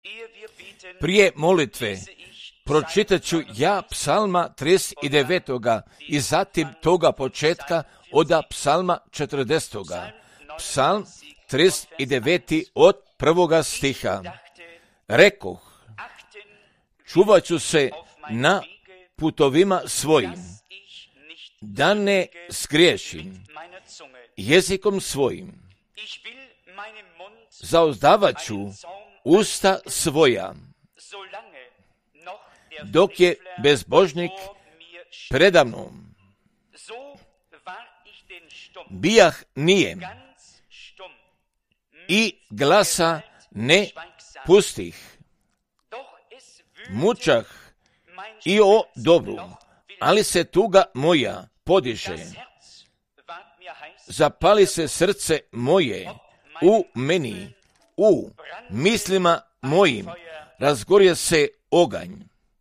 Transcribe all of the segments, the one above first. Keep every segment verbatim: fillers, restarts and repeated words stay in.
Prije molitve pročitat ću ja psalma trideset devet i zatim toga početka od psalma četrdeset. Psalm trideset devet od prvoga stiha. Rekoh, čuvat ću se na putovima svojim, da ne zgriješim jezikom svojim. Zauzdavat ću usta svoja, dok je bezbožnik predamnom. Bijah nijem i glasa ne pustih. Mučah i o dobru, ali se tuga moja podiže. Zapali se srce moje u meni, u mislima mojim razgorje se oganj.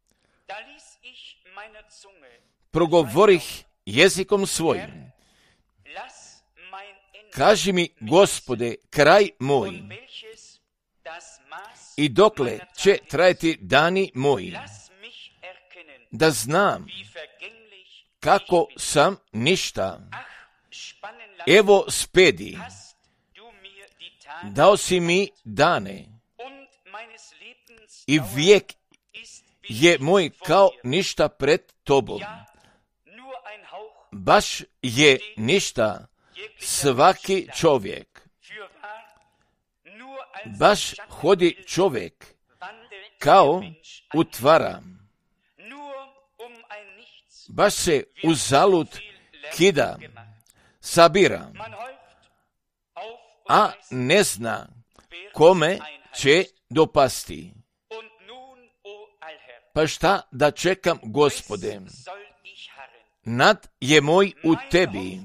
Progovorih jezikom svojim. Kaži mi, Gospode, kraj moj, i dokle će trajati dani moji, da znam kako sam ništa. Evo spedi, dao si mi dane, i vijek je moj kao ništa pred tobom. Baš je ništa svaki čovjek. Baš hodi čovjek kao utvara. Baš se uzalud kida, sabira, a ne zna kome će dopasti. Pa šta da čekam, Gospode? Nad je moj u tebi.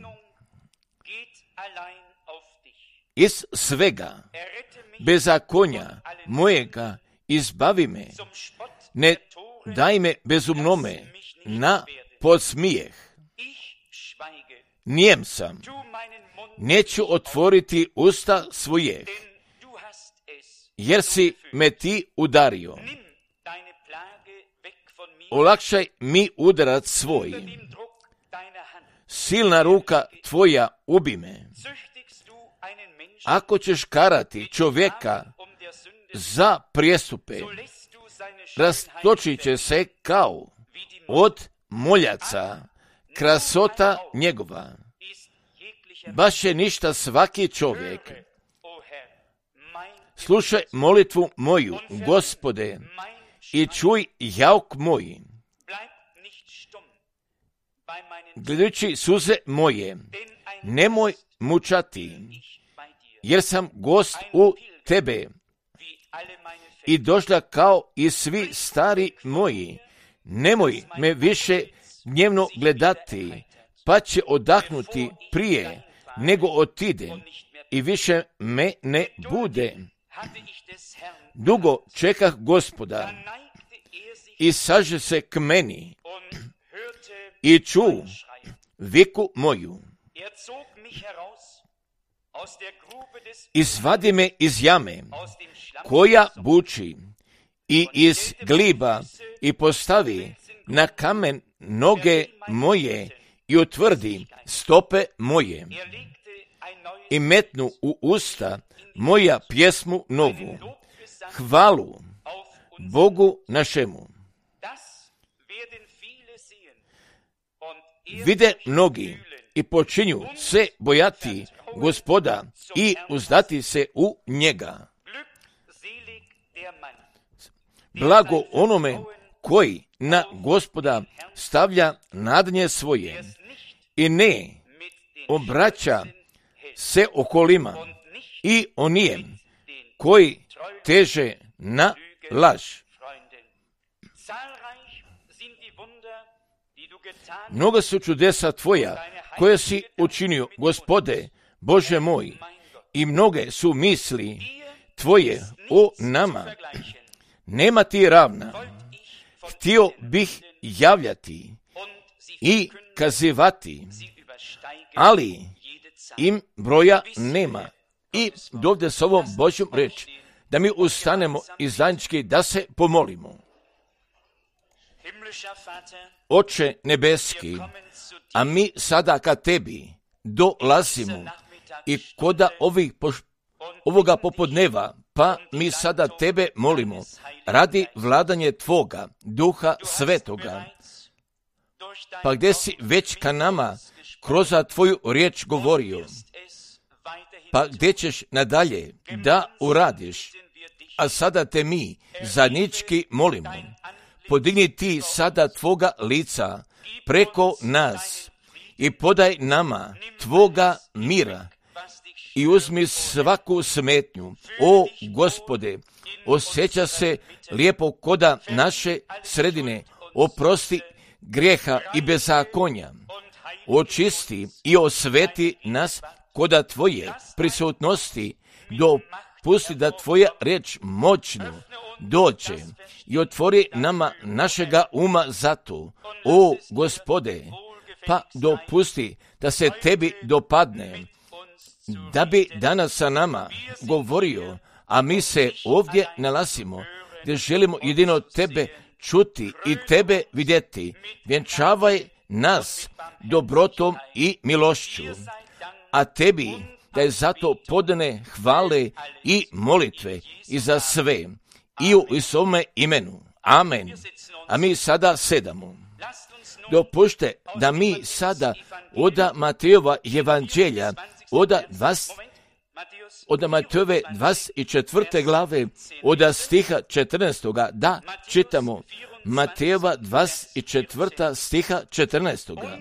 Iz svega bezakonja mojega izbavi me. Ne daj me bezumnome na podsmijeh. Nijem sam. Neću otvoriti usta svojih, jer si me ti udario. Olakšaj mi udarac svoj. Silna ruka tvoja ubi me. Ako ćeš karati čovjeka za prijestupe, rastočit će se kao od moljaca krasota njegova. Baš je ništa svaki čovjek. Slušaj molitvu moju, Gospode, i čuj jauk moj. Gledajući suze moje, nemoj mučati, jer sam gost u tebe i došla kao i svi stari moji. Nemoj me više dnevno gledati, pa će odahnuti prije nego otidem i više me ne bude. Dugo čekah Gospoda i saže se k meni i ču viku moju. Izvadi me iz jame koja buči i iz gliba i postavi na kamen noge moje i utvrdi stope moje i metnu u usta moja pjesmu novu, hvalu Bogu našemu. Vide mnogi i počinju se bojati Gospoda i uzdati se u njega. Blago onome koji na Gospoda stavlja nadanje svoje i ne obraća se okolima i onijem koji teže na laž. Mnoga su čudesa tvoja koje si učinio, Gospode, Bože moj, i mnoge su misli tvoje o nama. Nema ti ravna. Htio bih javljati i kazivati, ali im broja nema. I dovde s ovom Božjom reč, da mi ustanemo i zajednički da se pomolimo. Oče nebeski, a mi sada ka tebi dolazimo i koda ovih poš, ovoga popodneva, pa mi sada tebe molimo radi vladanje tvoga, Duha Svetoga, pa gdje si već ka nama kroz tvoju riječ govorio, pa gdje ćeš nadalje da uradiš, a sada te mi zajednički molimo, podigni ti sada tvoga lica preko nas i podaj nama tvoga mira i uzmi svaku smetnju. O Gospode, osjeća se lijepo koda naše sredine, oprosti grijeha i bezakonja, očisti i osveti nas koda tvoje prisutnosti, dopusti da tvoja riječ moćno dođe i otvori nama našega uma za to. O Gospode, pa dopusti da se tebi dopadne, da bi danas sa nama govorio, a mi se ovdje nalazimo, gdje želimo jedino tebe čuti i tebe vidjeti. Vjenčavaj nas dobrotom i milošću, a tebi da je zato podane hvale i molitve i za sve i u Isovome imenu. Amen. A mi sada sedamo. Dopušte da mi sada oda Matejova evanđelja, oda dvadeset, oda Matejove dvadeset četvrte glave, oda stiha četrnaestoga, da čitamo Matejova dvadeset četvrta stiha četrnaestoga.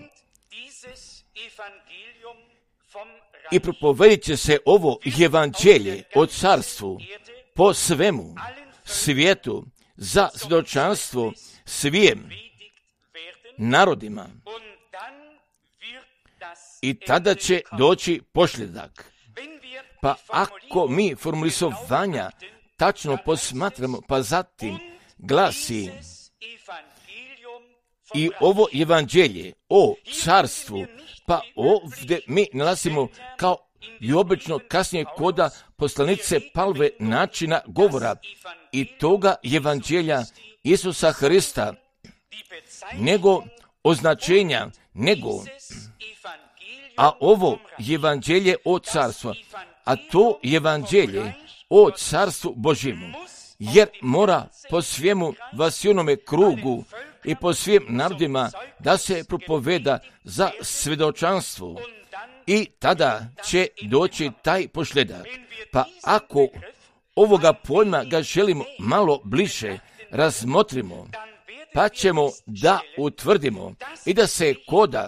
I propovedit će se ovo evanđelje o carstvu po svemu svijetu za svjedočanstvo svim narodima. I tada će doći pošljedak. Pa ako mi formulisovanja tačno posmatramo, pa zatim glasi i ovo evanđelje o carstvu, pa ovdje mi nalazimo kao i obično kasnije koda poslanice Pavlove načina govora i toga evanđelja Isusa Hrista, nego označenja, nego, a ovo evanđelje o carstvu, a to evanđelje o carstvu Božjemu, jer mora po svijemu vasionome krugu i po svim narodima da se propoveda za svjedočanstvo i tada će doći taj pošljedak. Pa ako ovoga pojma ga želimo malo bliže razmotrimo, pa ćemo da utvrdimo i da se koda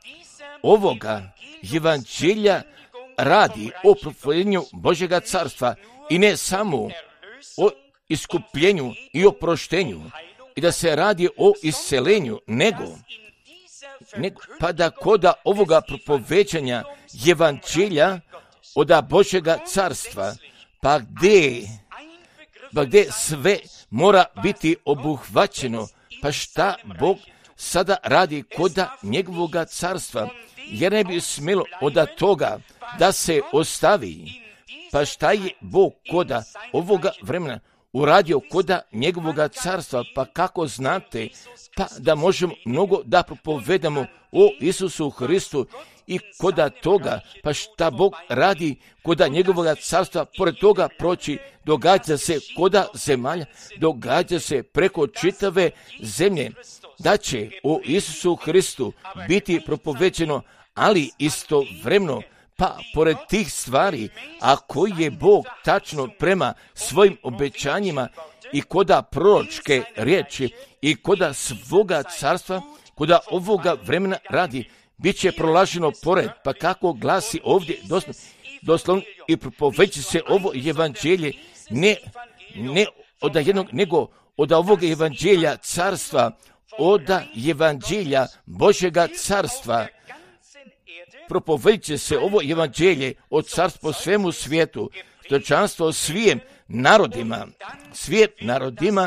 ovoga evanđelja radi o propovedanju Božjega carstva i ne samo o iskupljenju i oproštenju i da se radi o iscelenju, nego, nego pa da koda ovoga propoveđanja evanđelja oda Božjega carstva, pa gdje, pa gdje sve mora biti obuhvaćeno, pa šta Bog sada radi koda njegovoga carstva, jer ne bi smjelo oda toga da se ostavi. Pa šta je Bog koda ovoga vremena uradio koda njegovoga carstva, pa kako znate, pa da možemo mnogo da propovedamo o Isusu Hristu i koda toga, pa šta Bog radi koda njegovoga carstva, pored toga proći, događa se koda zemalja, događa se preko čitave zemlje, da će o Isusu Hristu biti propoveđeno, ali istovremeno, pa pored tih stvari, a koji je Bog tačno prema svojim obećanjima i koda proročke riječi i koda svoga carstva, koda ovoga vremena radi, bit će prolaženo pored, pa kako glasi ovdje doslovno, doslovno i propoveći se ovo evanđelje ne, ne od jednog, nego od ovoga evanđelja carstva, od evanđelja Božjega carstva. Propovedit će se ovo evanđelje od carstva po svemu svijetu, svjedočanstvo svim narodima, svim narodima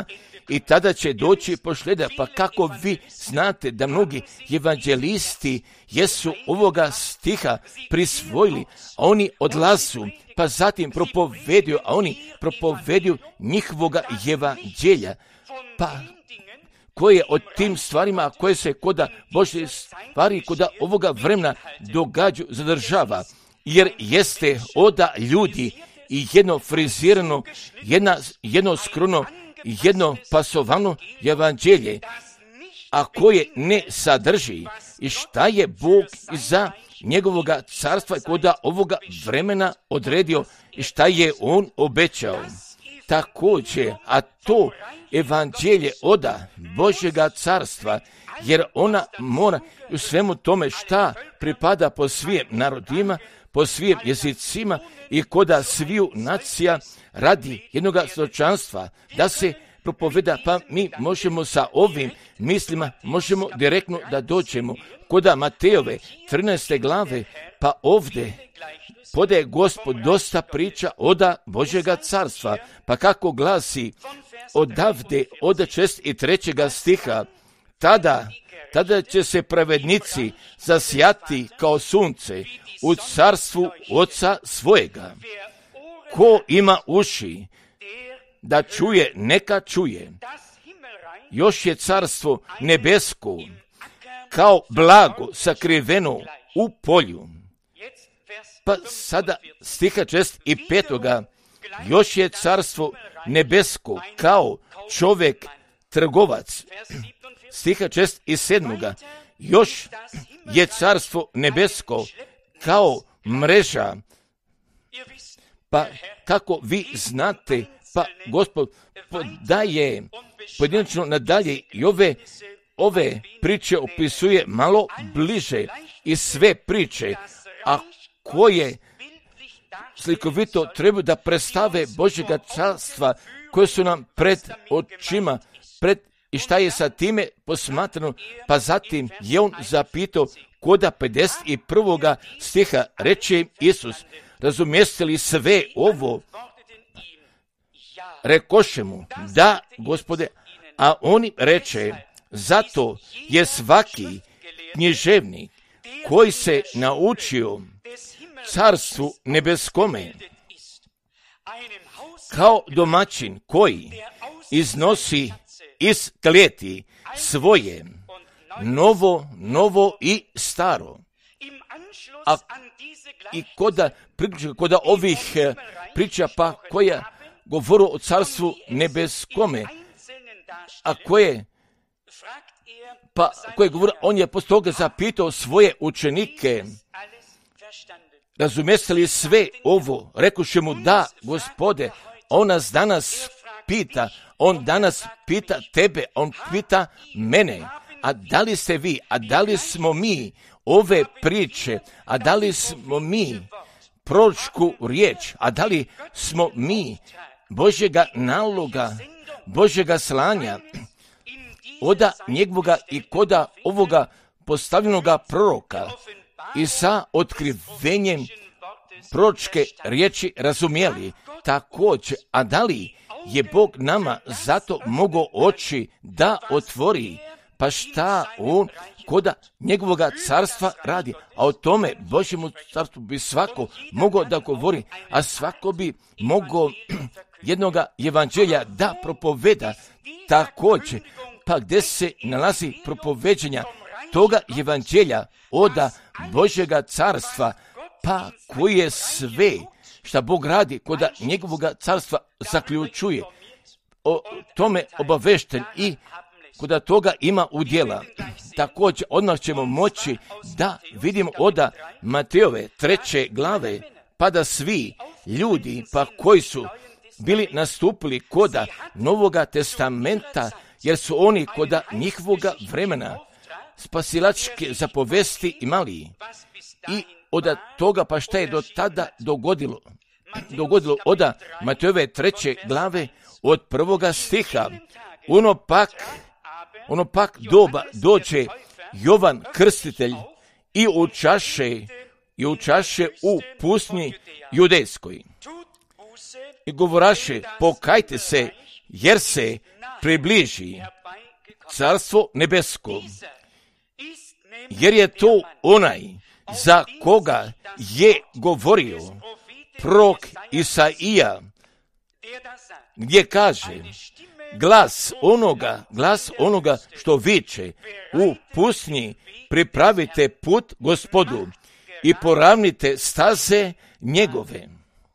i tada će doći pošljeda. Pa kako vi znate da mnogi evanđelisti jesu ovoga stiha prisvojili, a oni odlazu, pa zatim propoveduju, a oni propoveduju njihovoga evanđelja. Pa koje od tim stvarima koje se koda Božje stvari koda ovoga vremena događaju zadržava, jer jeste oda ljudi i jedno frizirano, jedna, jedno skrono, jedno pasovano evanđelje, a koje ne sadrži i šta je Bog za njegovoga carstva koda ovoga vremena odredio i šta je on obećao. Također, a to evanđelje oda Božjega carstva, jer ona mora u svemu tome šta pripada po svim narodima, po svim jezicima i koda sviju nacija radi jednoga stočanstva, da se propoveda, pa mi možemo sa ovim mislima, možemo direktno da dođemo koda Matejove trinaeste glave, pa ovdje podaje Gospod dosta priča oda Božjega carstva, pa kako glasi odavde od šest i trećega stiha, tada, tada će se pravednici zasjati kao sunce u carstvu Oca svojega. Ko ima uši da čuje, neka čuje. Još je carstvo nebesko kao blago sakriveno u polju. Pa sada stiha šest i petoga, još je carstvo nebesko kao čovjek trgovac. Stiha šest i sedmoga, još je carstvo nebesko kao mreža. Pa kako vi znate, pa Gospod podaje pojedinačno nadalje i ove, ove priče opisuje malo bliže i sve priče, a koje slikovito treba da predstave Božjega carstva, koje su nam pred očima, pred i šta je sa time posmatrano, pa zatim je on zapitao koda pedeset prvoga stiha, reče Isus, razumijeste li sve ovo? Rekoše mu, da, Gospode, a oni reče, zato je svaki književnik koji se naučio carstvu nebeskome, kao domaćin koji iznosi iz klijeti svoje novo, novo i staro. A i koda, koda ovih priča pa koja govoru o carstvu nebeskome, a koje pa koje govori, on je poslije toga zapitao svoje učenike, razumijeste li sve ovo? Rekuše mu, da, Gospode. On nas danas pita, on danas pita tebe, on pita mene, a da li ste vi, a da li smo mi ove priče, a da li smo mi proročku riječ, a da li smo mi Božjega naloga, Božjega slanja, oda njegovoga i koda ovoga postavljenoga proroka i sa otkrivenjem proročke riječi razumjeli također, a da li je Bog nama zato mogao oči da otvori, pa šta on koda njegovoga carstva radi, a o tome Božjemu carstvu bi svako mogao da govori, a svako bi mogao jednoga evanđelja da propoveda također, pa gdje se nalazi propoveđenja toga evanđelja oda Božjega carstva, pa koji je sve šta Bog radi koda njegovoga carstva zaključuje, o tome obavešten i koda toga ima udjela. Također odmah ćemo moći da vidimo oda Matejove treće glave, pa da svi ljudi pa koji su bili nastupili koda Novoga testamenta, jer su oni koda njihovoga vremena spasilačke zapovesti imali. I od toga pa šta je do tada dogodilo? Dogodilo oda Matejove treće glave od prvoga stiha. Ono pak, ono pak doba dođe Jovan Krstitelj i učaše, i učaše u pustinji Judejskoj. I govoraše, pokajte se, jer se približi carstvo nebesko, jer je to onaj za koga je govorio prorok Isaija, gdje kaže glas onoga, glas onoga što viče u pustinji, pripravite put Gospodu i poravnite staze njegove.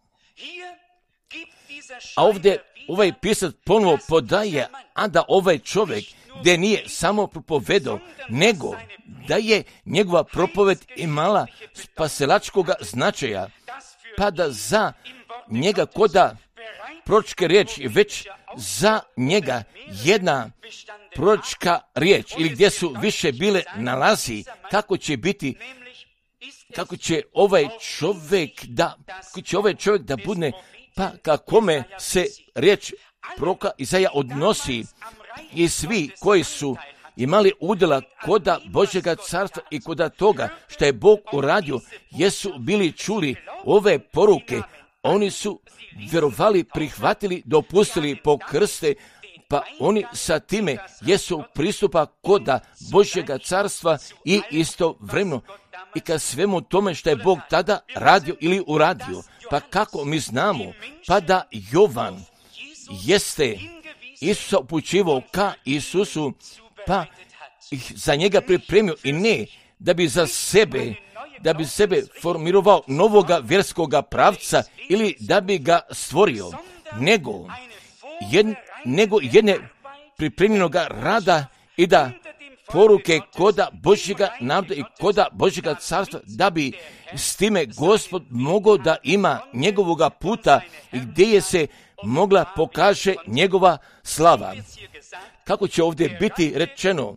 A ovdje ovaj pisac ponovo podaje, a da ovaj čovjek gdje nije samo propovedao, nego da je njegova propoved imala spasilačkoga značaja, pa da za njega koda proročke riječi, već za njega jedna proročka riječ, ili gdje su više bile nalazi, kako će biti, kako će ovaj čovjek da, kako će ovaj čovjek da bude, pa kakome se riječ proroka Isaija odnosi, i svi koji su imali udjela koda Božjega carstva i koda toga što je Bog uradio, jesu bili čuli ove poruke, oni su vjerovali, prihvatili, dopustili pokrste, pa oni sa time jesu pristupa koda Božjega carstva i istovremeno i ka svemu tome što je Bog tada radio ili uradio. Pa kako mi znamo? Pa da Jovan jeste Isusa upućivao ka Isusu, pa ih za njega pripremio, i ne da bi za sebe, da bi sebe formirao novoga vjerskoga pravca ili da bi ga stvorio, nego, jed, nego jedne pripremljenoga rada i da poruke koda Božjega naroda i koda Božjega carstva, da bi s time Gospod mogao da ima njegovoga puta i gdje je se mogla pokaže njegova slava. Kako će ovdje biti rečeno?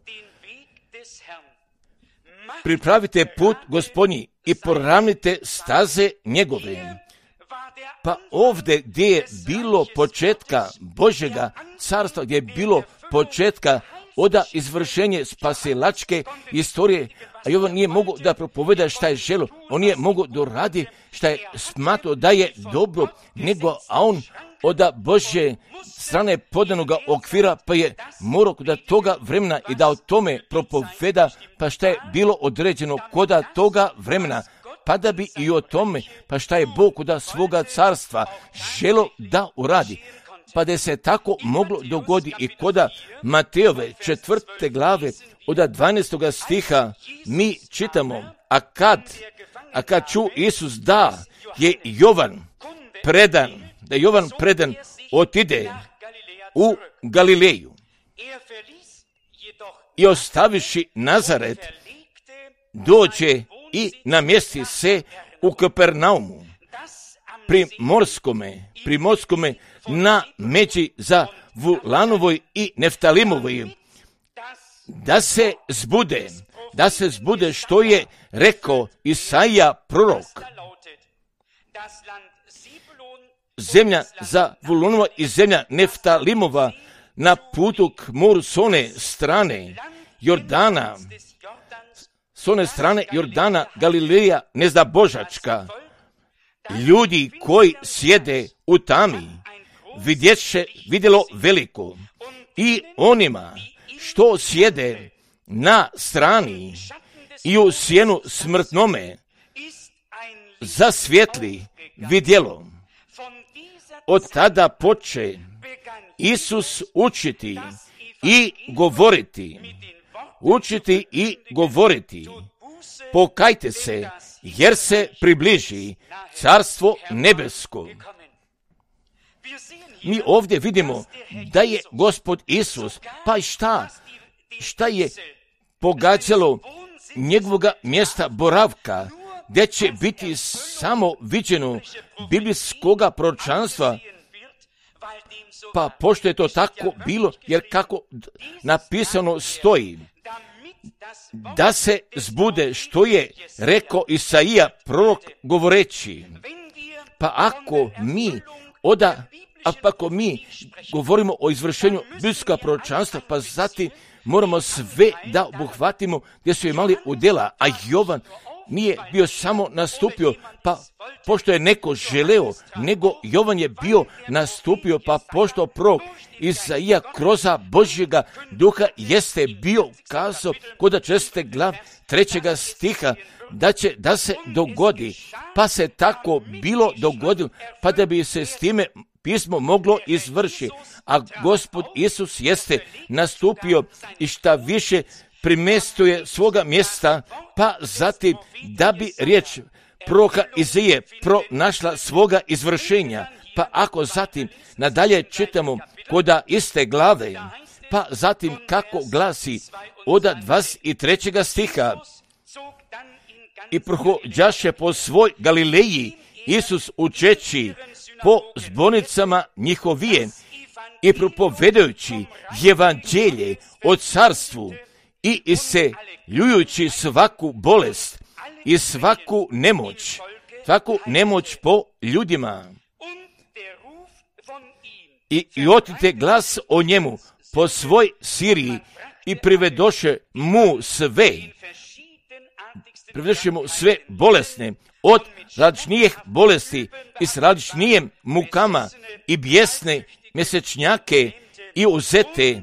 Pripravite put Gospodnji i poravnite staze njegove. Pa ovdje gdje je bilo početka Božjega carstva, gdje je bilo početka oda izvršenje spasilačke istorije, a Jovan nije mogao da propoveda šta je želo, on nije mogao da radi šta je smatrao da je dobro, nego a on oda Božje strane podanoga okvira, pa je morao da toga vremena i da o tome propoveda, pa šta je bilo određeno koda toga vremena, pa da bi i o tome, pa šta je Bog koda svoga carstva želo da uradi. Pa da se tako moglo dogodi i koda Matejove četvrte glave od dvanaestoga stiha mi čitamo, a kad, a kad ču Isus da je Jovan predan, da Jovan predan otide u Galileju i ostaviši Nazaret, dođe i namjesti se u Kapernaumu, pri morskome, pri morskome na međi za Vulanovoj i Neftalimovoj, da se zbude, da se zbude što je rekao Isaija prorok. Zemlja za Vulunova i zemlja Neftalimova na putu k moru s one strane Jordana, s one strane Jordana, Galileja nezda Božačka. Ljudi koji sjede u tami vidjeće, vidjelo veliko, i onima što sjede na strani i u sjenu smrtnome zasvjetli vidjelo. Od tada poče Isus učiti i govoriti, učiti i govoriti, pokajte se, jer se približi carstvo nebesko. Mi ovdje vidimo da je Gospod Isus, pa šta, šta je pogađalo njegovoga mjesta boravka, gdje će biti samo viđeno biblijskoga proročanstva, pa pošto je to tako bilo, jer kako napisano stoji, da se zbude što je rekao Isaija prorok govoreći. Pa ako mi oda, a pa ako mi govorimo o izvršenju biblijskoga proročanstva, pa zatim moramo sve da obuhvatimo gdje su imali udjela, a Jovan nije bio samo nastupio, pa pošto je neko želeo, nego Jovan je bio nastupio, pa pošto prorok Izaija kroza Božjega duha jeste bio kazao kod česte glav trećega stiha, da će da se dogodi, pa se tako bilo dogodilo, pa da bi se s time pismo moglo izvršiti, a Gospod Isus jeste nastupio i šta više primestuje svoga mjesta, pa zatim da bi riječ proroka Izaije pronašla svoga izvršenja, pa ako zatim nadalje čitamo koda iste glave, pa zatim kako glasi od dvadeset trećeg stiha, i prohođaše po svoj Galileji Isus učeći po zbornicama njihovije i propovedajući evanđelje o carstvu i isceljujući svaku bolest i svaku nemoć, svaku nemoć po ljudima. I, i otite glas o njemu po svoj Siriji i privedoše mu sve, privedoše mu sve bolesne, od različnijih bolesti i s različnijim mukama i bijesne mjesečnjake i uzete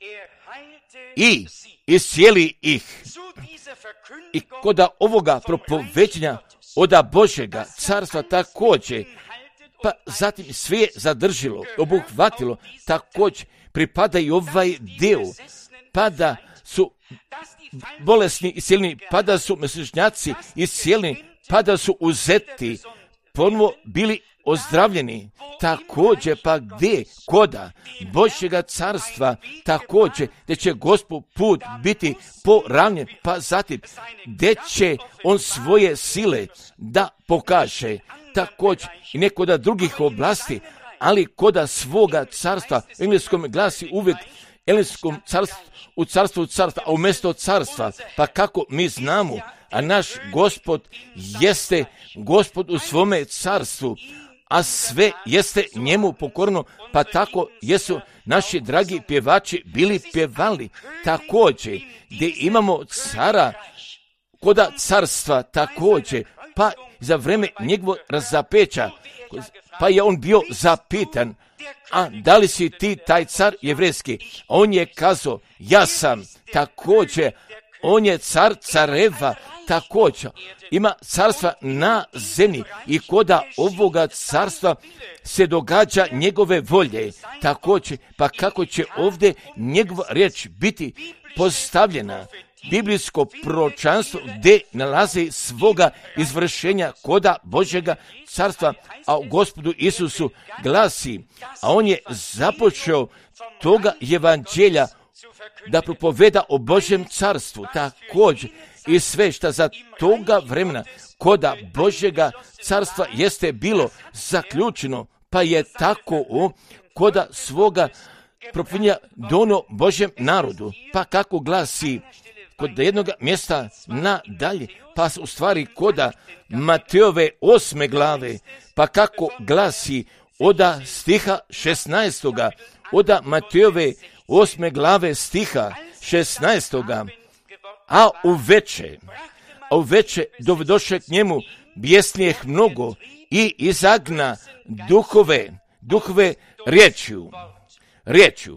i iscijeli ih. I koda ovoga propoveđenja oda Božjega carstva također, pa zatim sve je zadržilo, obuhvatilo, također pripada i ovaj dio, pa da su bolesni iscijeljeni, pa da su mjesečnjaci iscijeljeni, pa da su uzeti, ponovo bili ozdravljeni, također pa gdje, koda Božjega carstva, također gdje će Gospod put biti poravnjen, pa zatim gdje će on svoje sile da pokaže, također i nekoda drugih oblasti, ali koda svoga carstva, u engleskom glasi uvijek engleskom carstvu, u carstvu carstva, a umjesto carstva, pa kako mi znamo, a naš Gospod jeste Gospod u svome carstvu, a sve jeste njemu pokorno, pa tako jesu naši dragi pjevači bili pjevali. Također, gdje imamo cara, koda carstva također, pa za vrijeme njegovog razapeća, pa je on bio zapitan, a da li si ti taj car jevrejski? On je kazao, ja sam. Također, on je car careva, također ima carstva na zemlji i koda ovoga carstva se događa njegove volje. Također, pa kako će ovdje njegova riječ biti postavljena, biblijsko proročanstvo gdje nalazi svoga izvršenja koda Božjega carstva, a u Gospodu Isusu glasi, a on je započeo toga evanđelja da propoveda o Božjem carstvu, također i sve što za toga vremena koda Božjega carstva jeste bilo zaključeno, pa je tako o koda svoga propovedanja dono Božjem narodu, pa kako glasi kod jednog mjesta nadalje, pa u stvari koda Mateove osme glave, pa kako glasi oda stiha šesnaestoga, oda Mateove osme glave stiha šesnaestoga, a u veče, a u veče dovedoše k njemu bijesnijeh mnogo i izagna duhove, duhove riječju, riječju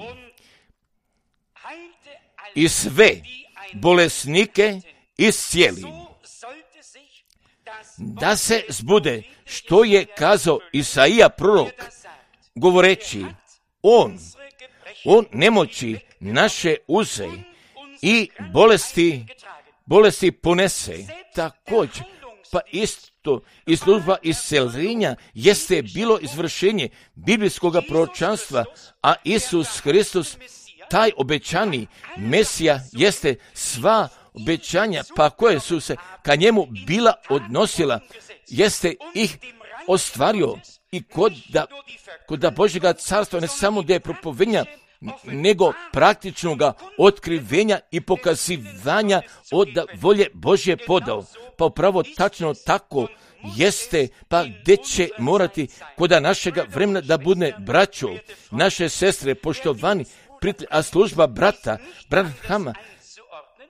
i sve bolesnike iscijeli, da se zbude što je kazao Isaija prorok, govoreći, on, on nemoći naše uze i bolesti, bolesti ponese. Također, pa isto i služba isceljenja jeste bilo izvršenje biblijskog proročanstva, a Isus Hristos, taj obećani Mesija, jeste sva obećanja, pa koje su se ka njemu bila odnosila, jeste ih ostvario i kod da, kod da Božjega carstva ne samo da je propovedanja, nego praktičnoga otkrivenja i pokazivanja od volje Božje podao. Pa upravo tačno tako jeste, pa gdje će morati koda našega vremena da bude braćo, naše sestre, poštovani prijatelji, a služba brata, Branhama,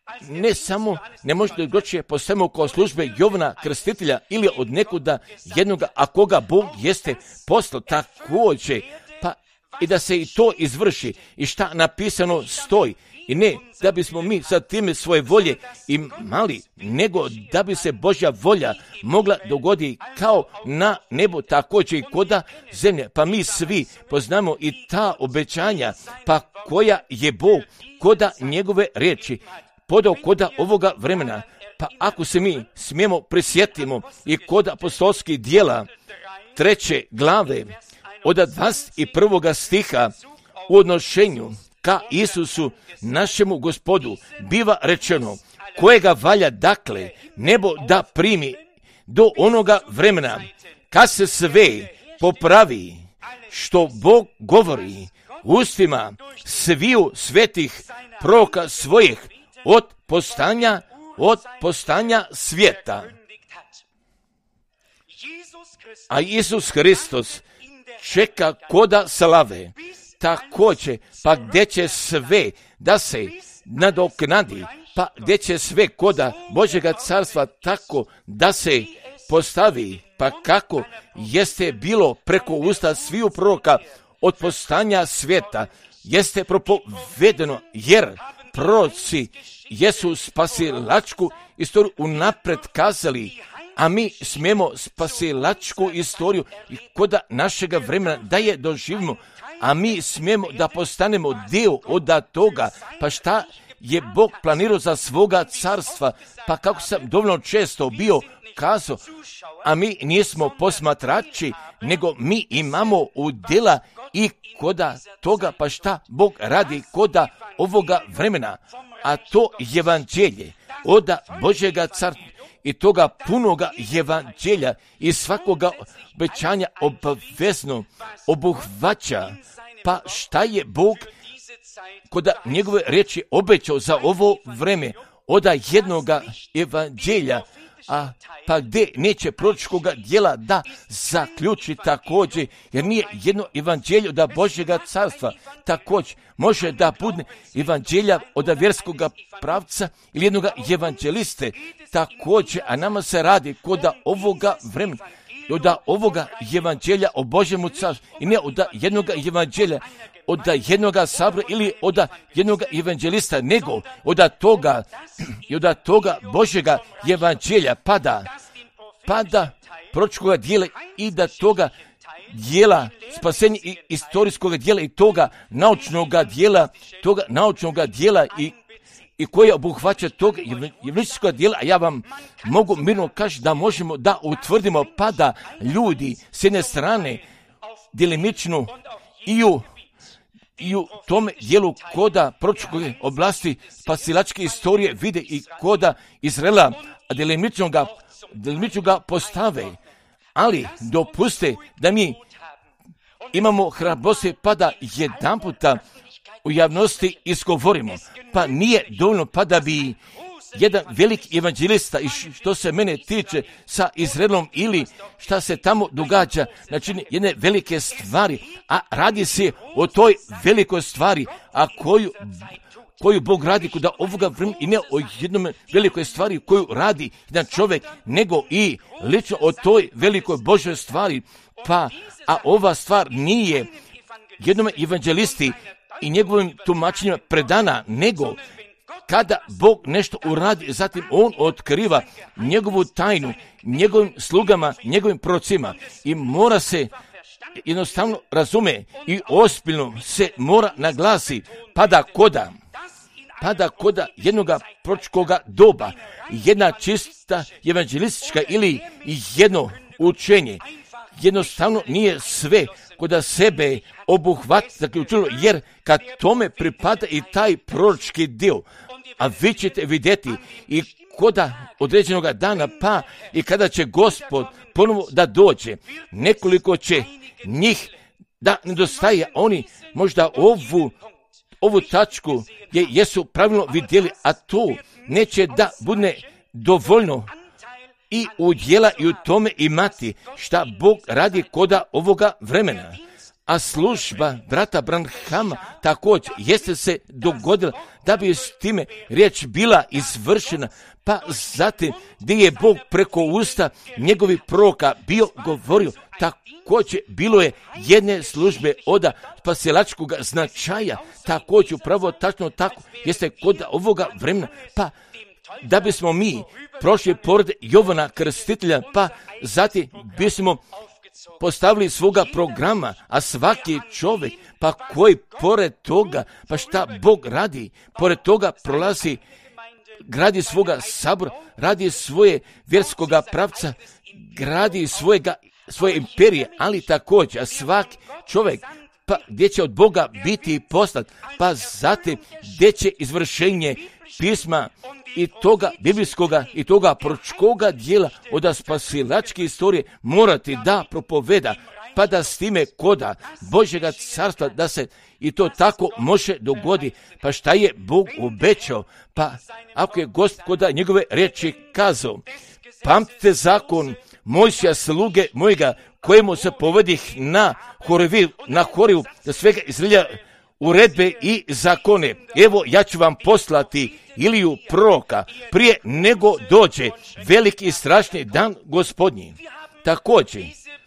ne samo ne možete doći po svemu kao službe Jovana Krstitelja ili od nekuda jednoga, a koga Bog jeste poslao također, pa i da se i to izvrši i šta napisano stoji. I ne da bismo mi sa time svoje volje imali, nego da bi se Božja volja mogla dogoditi kao na nebu, također i koda zemlje. Pa mi svi poznamo i ta obećanja, pa koja je Bog koda njegove riječi podao koda ovoga vremena. Pa ako se mi smijemo prisjetimo i kod apostolskih dijela treće glave od dvadeset prvog stiha u odnošenju ka Isusu našemu Gospodu biva rečeno, kojega valja dakle nebo da primi do onoga vremena kad se sve popravi što Bog govori ustima sviju svetih proroka svojih od postanja od postanja svijeta. A Isus Hristos čeka koda slave, također, pa gdje će sve da se nadoknadi, pa gdje će sve koda Božjega carstva tako da se postavi, pa kako jeste bilo preko usta sviju proroka od postanja svijeta, jeste propovedeno, jer proroci jesu spasilačku istoriju unapred kazali, a mi smijemo spasilačku istoriju i koda našega vremena da je doživimo, a mi smijemo da postanemo dio od toga. Pa šta je Bog planirao za svoga carstva, pa kako sam dovoljno često bio kazao, a mi nismo posmatrači, nego mi imamo udjela i koda toga, pa šta Bog radi koda ovoga vremena, a to evanđelje od Božjega carstva i toga punoga evanđelja i svakoga obećanja obavezno obuhvaća. Pa šta je Bog koda njegove riječi obećao za ovo vreme od jednoga evanđelja, a pa gdje neće proročkoga dijela da zaključi također, jer nije jedno evanđelje od Božjega carstva, također može da bude evanđelja od vjerskoga pravca ili jednoga evanđeliste, također, a nama se radi kod ovoga vremena, od ovoga evanđelja o Božjemu carstvu i ne od jednoga evanđelja od jednoga sabora ili od jednoga evanđelista, nego od toga i od toga Božjega evanđelja pada, pada proročkoga dijela i da toga dijela spasenja i istorijskog dijela i toga naučnog dijela, toga naučnog dijela i i koje obuhvaća tog evangelističkog dijela, a ja vam mogu mirno kaži da možemo da utvrdimo pada ljudi s jedne strane delimično i u, i u tome dijelu koda proročke oblasti spasilačke istorije vide i koda Izraela, a delimično ga, delimično ga postave, ali dopuste da mi imamo hrabrosti pa da jedan puta u javnosti izgovorimo, pa nije dovoljno pa da bi jedan veliki evanđelista i što se mene tiče sa Izraelom ili šta se tamo događa, znači jedne velike stvari, a radi se o toj velikoj stvari, a koju, koju Bog radi kod ovoga vremena i ne o jednom velikoj stvari koju radi jedan čovjek, nego i lično o toj velikoj Božoj stvari, pa a ova stvar nije jednom evanđelisti i njegovim tumačenjima predana, nego kada Bog nešto uradi, zatim on otkriva njegovu tajnu njegovim slugama, njegovim prorocima i mora se jednostavno razume i ozbiljno se mora naglasi pada koda, pada koda jednoga proročkoga doba, jedna čista evanđelistička ili jedno učenje. Jednostavno nije sve koda sebe obuhvat zaključilo, jer kad tome pripada i taj proročki dio, a vi ćete vidjeti i koda određenog dana, pa i kada će Gospod ponovo da dođe, nekoliko će njih da nedostaje, oni možda ovu, ovu tačku je, jesu pravilno vidjeli, a to neće da bude dovoljno i udjela i u tome imati šta Bog radi koda ovoga vremena. a služba brata Branhama također jeste se dogodila da bi s time riječ bila izvršena, pa zatim gdje je Bog preko usta njegovih proroka bio govorio, također bilo je jedne službe oda spasilačkog značaja, također upravo tačno tako jeste kod ovoga vremena, pa da bismo mi prošli pored Jovana Krstitelja, pa zatim bismo postavili svoga programa, a svaki čovjek, pa koji pored toga, pa šta Bog radi, pored toga prolazi, gradi svoga sabora, radi svoje vjerskoga pravca, gradi svojega, svoje imperije, ali također, a svaki čovjek, pa gdje će od Boga biti poslat, pa zatim gdje će izvršenje pisma i toga biblijskoga i toga proročkoga dijela od spasilačke istorije morati da propoveda, pa da s time koda Božjega carstva da se i to tako može dogodi. Pa šta je Bog obećao? Pa ako je Gospoda njegove riječi kazao, pamtite zakon Mojsija sluge mojega, kojemu se povedih na Horiju, na Horiju za svega Izraelja uredbe i zakone. Evo, ja ću vam poslati Iliju proroka prije nego dođe veliki i strašni dan Gospodnji. Također,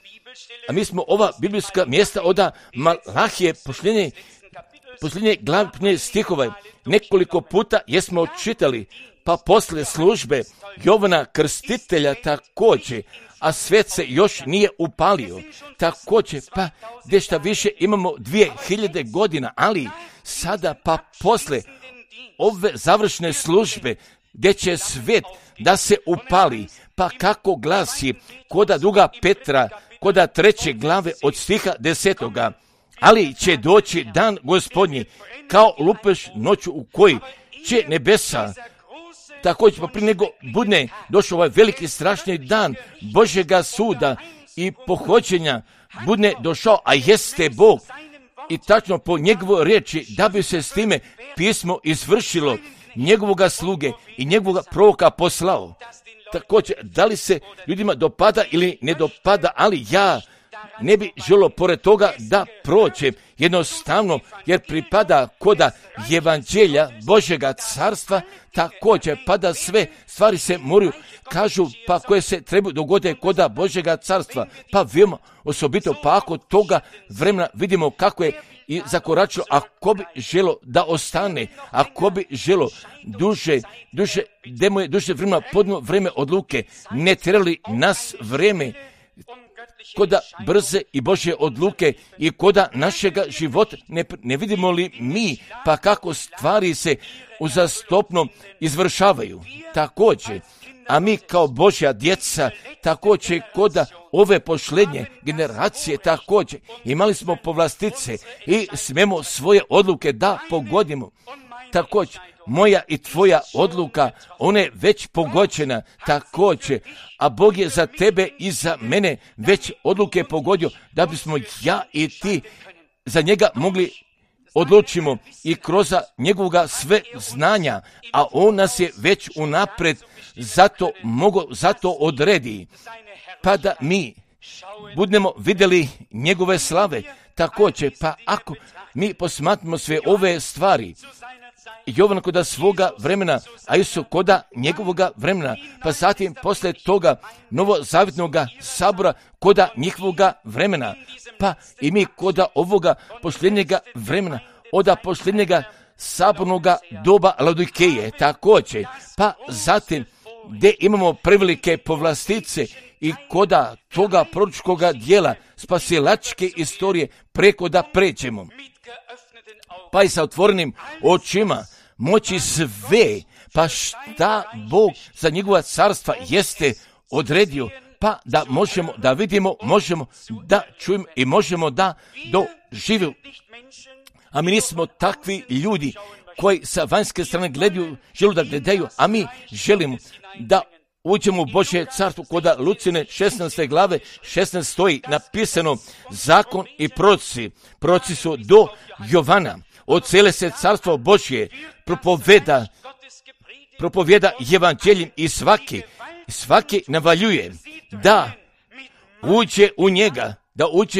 a mi smo ova biblijska mjesta od Malahije posljednje, posljednje glavne stihove nekoliko puta jesmo čitali, pa posle službe Jovana Krstitelja također, a svijet se još nije upalio. Također, pa gdje šta više imamo dvije hiljade godina, ali sada pa posle ove završne službe gdje će svijet da se upali, pa kako glasi koda druga Petra, koda treće glave od stiha desetoga, ali će doći dan Gospodnji kao lupež noću u koji će nebesa, također pa prije nego budne došao ovaj veliki strašni dan Božjega suda i pohođenja, budne došao, a jeste Bog, i tačno po njegovoj riječi da bi se s time pismo izvršilo, njegovoga sluge i njegovoga proroka poslao. Također, da li se ljudima dopada ili ne dopada, ali ja ne bi želio pored toga da prođem jednostavno, jer pripada koda evanđelja Božjega carstva, također pa da sve stvari se moraju kažu, pa koje se trebaju dogode koda Božjega carstva, pa veoma osobito, pa ako toga vremena vidimo kako je i zakoračilo, ako bi želo da ostane, ako bi želo duže, duže, demo je duže vremena, podno vreme odluke, ne trebali nas vreme koda brze i Božje odluke i koda našega života ne, ne vidimo li mi, pa kako stvari se uzastopno izvršavaju. Također, a mi kao Božja djeca, također koda ove posljednje generacije, također imali smo povlastice i smemo svoje odluke da pogodimo. Također, moja i tvoja odluka, ona je već pogođena, također, a Bog je za tebe i za mene već odluke pogodio, da bismo ja i ti za njega mogli odlučimo i kroz njegovoga sve znanja, a on nas je već unapred zato mogo, zato odredi, pa da mi budemo vidjeli njegove slave. Također, pa ako mi posmatramo sve ove stvari, Jovan koda svoga vremena, a Isus koda njegovoga vremena, pa zatim posle toga novozavjetnoga sabora koda njihovoga vremena, pa i mi koda ovoga posljednjega vremena, oda posljednjega sabornoga doba Laodikeje, također, pa zatim gdje imamo prevelike povlastice i koda toga proročkoga dijela spasilačke istorije preko da pređemo. Pa i sa otvorenim očima moći sve, pa šta Bog za njegova carstva jeste odredio, pa da možemo da vidimo, možemo da čujemo i možemo da doživimo. A mi nismo takvi ljudi koji sa vanjske strane gledaju, žele da gledaju, a mi želimo da uđemo u Božje carstvo. Koda Lucine šesnaeste glave šesnaest stoji napisano zakon i proroci. Proroci su do Jovana. Odsele se carstvo Božje, propoveda, propoveda evanđeljem i svaki, svaki navaljuje da uđe u njega, da uđe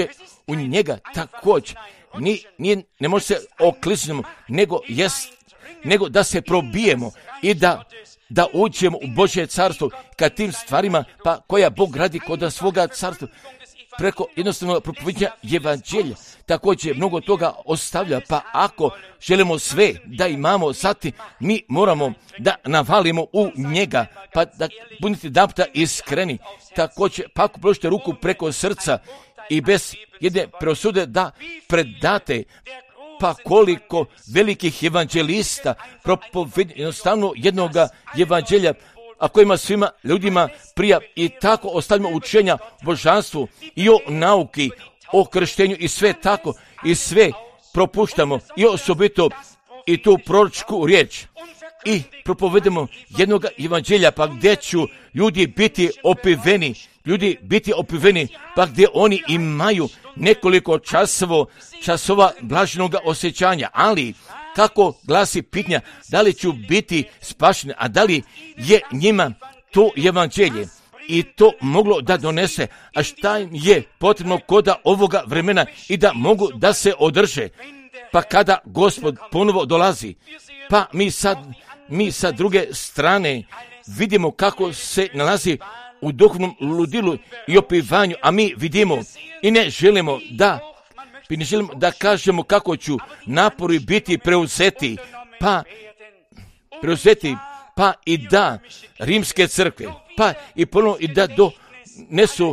u njega također ni, ni, ne može se okliznemo, nego, jest, nego da se probijemo i da, da uđemo u Božje carstvo ka tim stvarima pa koja Bog radi kod svoga carstva preko jednostavno propoviđenja evanđelja. Također mnogo toga ostavlja, pa ako želimo sve da imamo, zatim mi moramo da navalimo u njega, pa da budete dapta iskreni. Također, pa ako položite ruku preko srca i bez jedne preosude da predate, pa koliko velikih evanđelista propovedi jednostavno jednoga evanđelja, a kojima svima ljudima prija i tako ostavljamo učenja o božanstvu i o nauki, o krštenju i sve tako i sve propuštamo i osobito i tu proročku riječ i propovedemo jednog evanđelja pa gdje ću ljudi biti opiveni, ljudi biti opiveni pa gdje oni imaju nekoliko časova, časova blaženog osjećanja, ali kako glasi pitanja, da li ću biti spašen, a da li je njima to evanđelje i to moglo da donese, a šta im je potrebno koda ovoga vremena i da mogu da se održe, pa kada Gospod ponovo dolazi, pa mi sad, mi sa druge strane vidimo kako se nalazi u duhovnom ludilu i opivanju, a mi vidimo i ne želimo da I ne želimo da kažemo kako ću napori biti preuzeti, pa preuzeti, pa i da rimske crkve, pa i ponovno i da donesu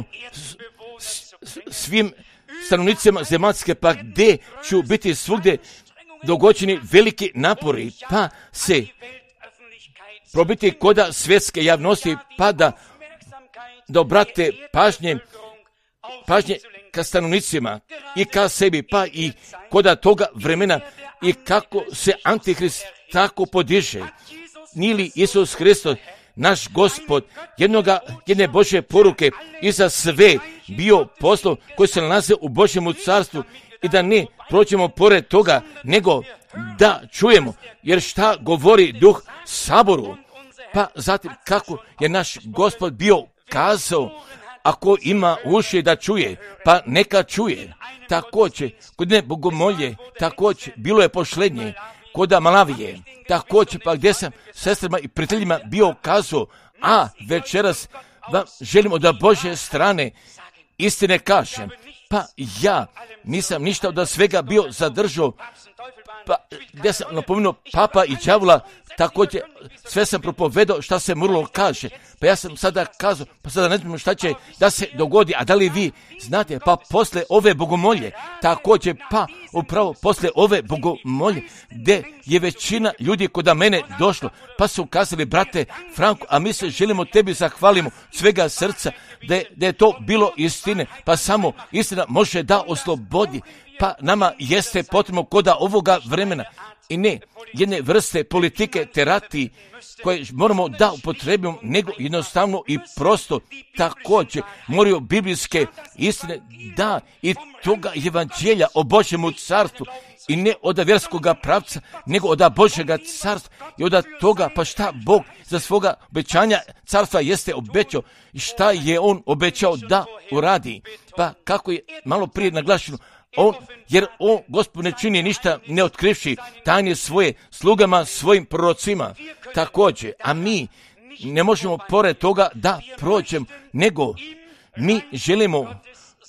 svim stanovnicima zemaljske, pa gdje ću biti svugdje dogođeni veliki napori, pa se probiti koda svjetske javnosti, pa da, da obrate pažnje, pažnje ka stanovnicima i ka sebi, pa i koda toga vremena i kako se Antihrist tako podiže. Nije li Isus Hristos, naš Gospod, jednoga, jedne Božje poruke i za sve bio poslov koji se nalaze u Božjemu carstvu i da ne prođemo pored toga, nego da čujemo, jer šta govori Duh Saboru, pa zatim kako je naš Gospod bio kazao, ako ima uši da čuje, pa neka čuje. Također, kod ne bogomolje, također, bilo je pošlednje, kod Malavije, također, pa gdje sam sestrama i prijateljima bio kazao, a večeras vam želim od Božje strane istine kažem, pa ja nisam ništa od svega bio zadržao, pa gdje sam napomenuo papa i đavola, također sve sam propovedao šta se moralo kaže, pa ja sam sada kazao, pa sada ne znam šta će da se dogodi, a da li vi znate, pa posle ove bogomolje, također pa upravo posle ove bogomolje, gdje je većina ljudi kod mene došlo, pa su kazali, brate Franko, a mi se želimo tebi zahvalimo svega srca, da je, da je to bilo istine, pa samo istina može da oslobodi, pa nama jeste potrebno koda ovoga vremena i ne jedne vrste politike terapiji koje moramo da upotrebimo, nego jednostavno i prosto također moraju biblijske istine da i toga evanđelja o Božjemu carstvu i ne od vjerskoga pravca, nego od Božjega carstva i od toga pa šta Bog za svoga obećanja carstva jeste obećao i šta je on obećao da uradi. Pa kako je malo prije naglašeno, on, jer on, Gospod, ne čini ništa ne otkrivši tajne svoje slugama, svojim prorocima. Također, a mi ne možemo pored toga da prođemo, nego mi želimo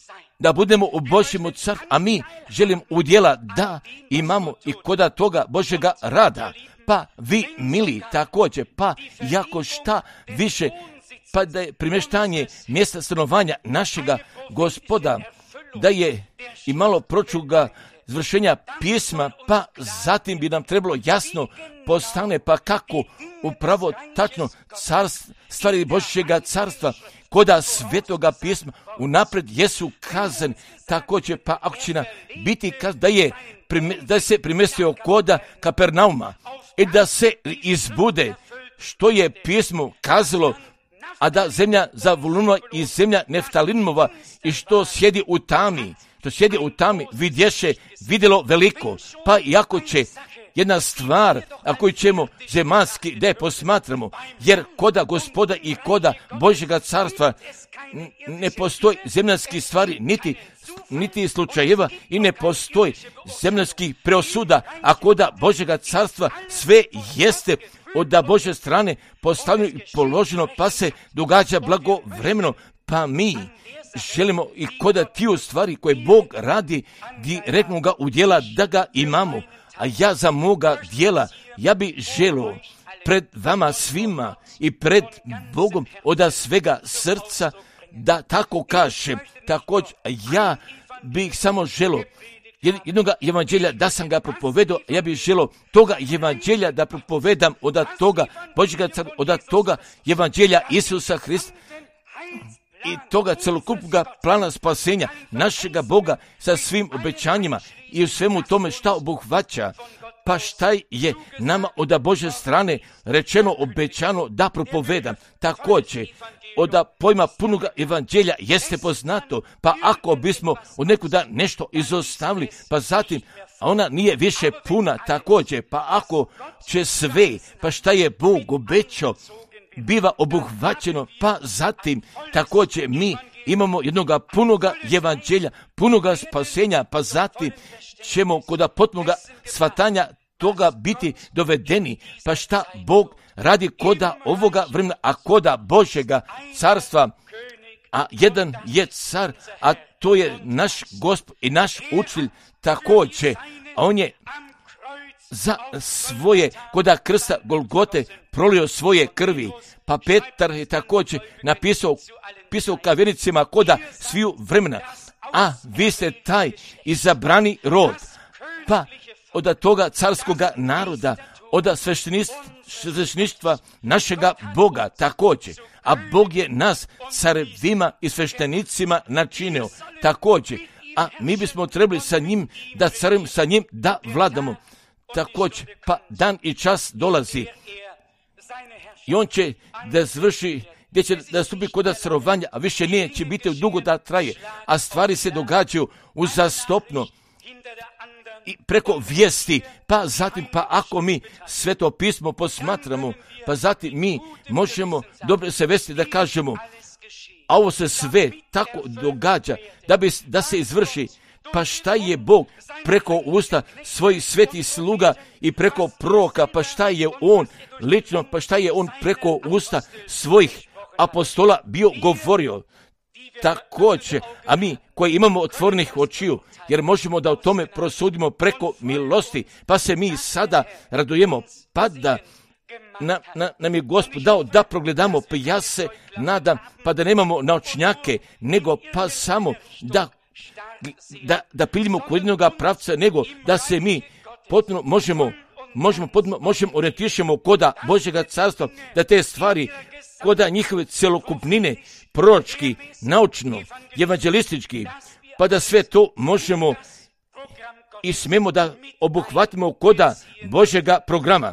da budemo u Božjemu carstvu, a mi želimo udjela da imamo i koda toga Božjega rada. Pa vi, mili, također, pa jako šta više, pa da je primještanje mjesta stanovanja našega Gospoda, da je i malo pročuga izvršenja pisma, pa zatim bi nam trebalo jasno postane, pa kako upravo tačno carst, stvari Božjega carstva, koda svetoga pisma unapred jesu kazan, također pa ako će biti kazan, da je da se primestio koda Kapernauma i da se izbude što je pismo kazalo, a da zemlja Zavulunova i zemlja Neftalinova i što sjedi u tami, što sjedi u tami vidješe, vidjelo veliko, pa iako će jedna stvar, a koju ćemo zemaljski da je posmatramo, jer koda Gospoda i koda Božjega carstva ne postoji zemaljskih stvari, niti, niti slučajeva i ne postoji zemaljskih preosuda, a koda Božjega carstva sve jeste od da Božje strane postavljeno i položeno, pa se događa blagovremeno, pa mi želimo i koda tiju stvari koje Bog radi, direktno ga udjela da ga imamo. A ja za moga dijela, ja bi želio pred vama svima i pred Bogom od svega srca da tako kažem. Također, ja bih samo želio jednog evanđelja da sam ga propovedao, ja bih želio toga evanđelja da propovedam od toga Božjega carstva, od toga evanđelja Isusa Hrista i toga celokupnog plana spasenja našega Boga sa svim obećanjima i u svemu tome šta obuhvaća. Pa šta je nama od Božje strane rečeno, obećano da propovedam. Također, od pojma punog evanđelja jeste poznato, pa ako bismo od nekuda nešto izostavili, pa zatim ona nije više puna također, pa ako će sve, pa šta je Bog obećao, biva obuhvaćeno, pa zatim također mi imamo jednoga punoga evanđelja, punoga spasenja, pa zatim ćemo kod potpunoga shvatanja toga biti dovedeni. Pa šta Bog radi koda ovoga vremena, a koda Božjega carstva, a jedan je car, a to je naš Gospod i naš učitelj također, a on je za svoje koda krsta Golgote prolio svoje krvi. Pa Petar je također napisao pisao ka vjernicima koda sviju vremena, a vi ste taj izabrani rod, pa od toga carskoga naroda, od svešteništva našega Boga također, a Bog je nas carevima i sveštenicima načinio također, a mi bismo trebali sa njim da carujemo, sa njim da vladamo također, pa dan i čas dolazi i on će da zvrši, gdje će da stupi kod carovanja, a više nije će biti dugo da traje, a stvari se događaju uzastopno i preko vijesti, pa zatim, pa ako mi Sveto pismo posmatramo, pa zatim mi možemo dobro se vesti da kažemo, a ovo se sve tako događa da bi da se izvrši. Pa šta je Bog preko usta svojih svetih sluga i preko proroka, pa šta je on lično, pa šta je on preko usta svojih apostola bio govorio također, a mi koji imamo otvorenih očiju, jer možemo da o tome prosudimo preko milosti, pa se mi sada radujemo, pa da na, na, nam je Gospod dao da progledamo, pa ja se nadam, pa da nemamo naočnjake, nego pa samo da da, da piljimo kod jednoga pravca, nego da se mi potpuno možemo, možemo, potpuno, možemo orijentišemo koda Božjega carstva, da te stvari koda njihove celokupnine, proročki, naučno, evanđelistički, pa da sve to možemo i smemo da obuhvatimo koda Božjega programa.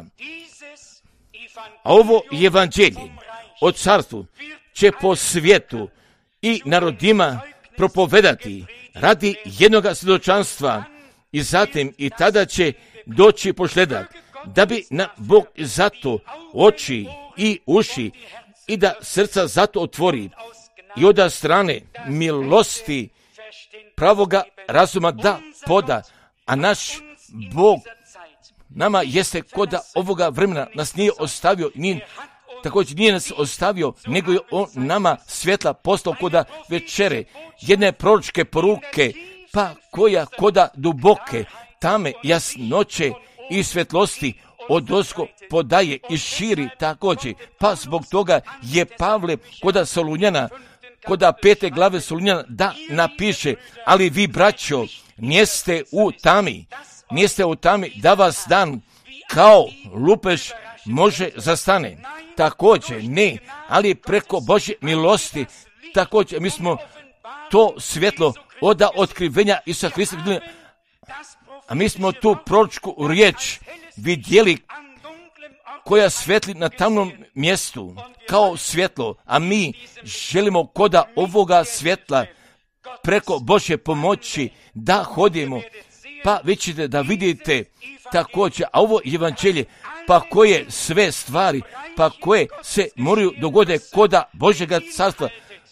A ovo evanđelje o carstvu će po svijetu i narodima propovedati radi jednoga svjedočanstva i zatim i tada će doći pošledak, da bi na Bog zato oči i uši i da srca zato otvori i od strane milosti pravoga razuma da poda, a naš Bog nama jeste koda ovoga vremena nas nije ostavio, nije, također nije nas ostavio, nego je on nama svjetla poslao koda večere, jedne proročke poruke, pa koja koda duboke, tame jasnoće i svjetlosti odozgo podaje i širi također, pa zbog toga je Pavle koda Solunjana, koda pete glave Solunjana da napiše, ali vi braćo, nijeste u tami, nijeste u tami da vas dan kao lupež može zastane. Također ne, ali preko Božje milosti, također mi smo to svjetlo od otkrivenja Isusa Hrista, a mi smo tu proročku riječ vidjeli koja svetli na tamnom mjestu kao svjetlo, a mi želimo koda ovoga svjetla preko Božje pomoći da hodimo, pa vi ćete da vidite također, a ovo evanđelje, pa koje sve stvari, pa koje se moraju dogode koda Božjega carstva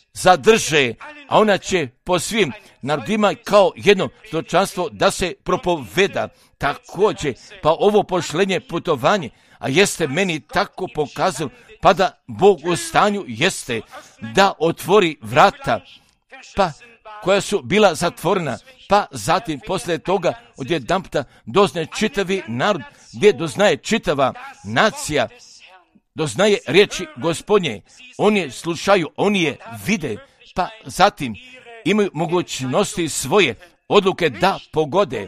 zadrže, a ona će po svim narodima kao jedno stočanstvo da se propoveda. Također, pa ovo pošlenje putovanje, a jeste meni tako pokazalo, pa da Bog u stanju jeste da otvori vrata, pa koja su bila zatvorena, pa zatim poslije toga odjedanputa dozna čitavi narod, gdje doznaje čitava nacija, doznaje riječi Gospodnje, oni je slušaju, oni je vide, pa zatim imaju mogućnosti svoje odluke da pogode.